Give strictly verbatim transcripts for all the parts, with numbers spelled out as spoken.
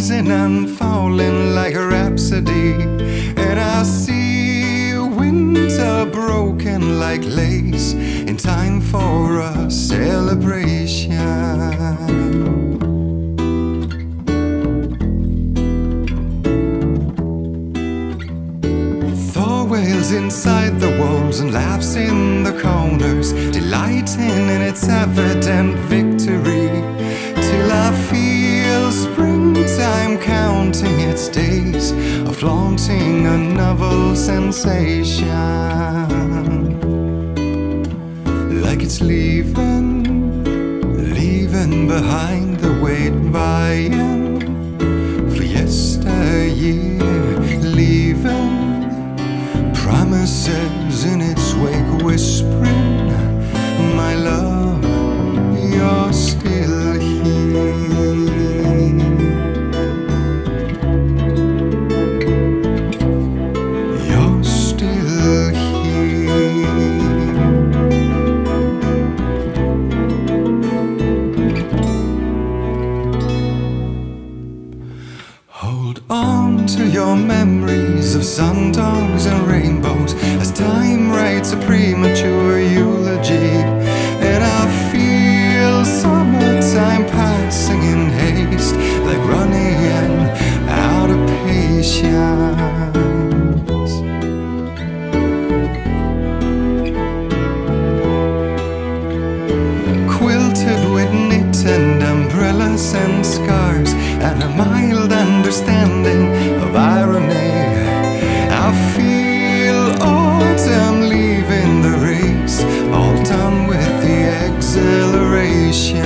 rising and falling like a rhapsody, and I see winter broken like lace in time for a celebration. Wails inside the walls and laughs in the corners, delighting in its evident victory, till I feel springtime counting its days of flaunting a novel sensation, like it's leaving, leaving behind the weight vying for yesteryear, leaving promises in its wake whispering, my love, you're still here. You're still here. Hold on to your memories of sundogs and rainbows as time writes a premature eulogy, and I feel summertime passing in haste, like running out of patience. Quilted with knit and umbrellas and scarves, and a mild understanding of irony, I feel autumn leaving the race, all done with the exhilaration.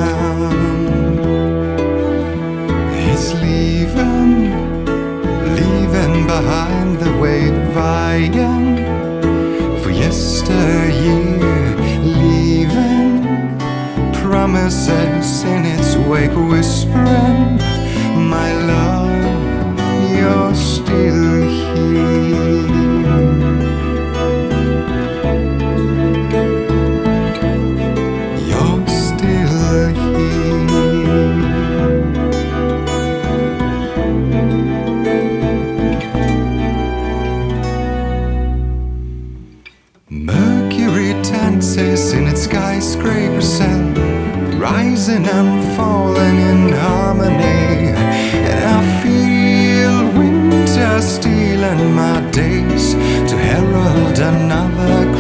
It's leaving, leaving behind the weight vying for yesteryear, leaving promises in its wake whispering, my love, you're still here. You're still here. Mercury dances in its skyscraper cell, rising and falling in harmony, and I feel winter stealing my days to herald another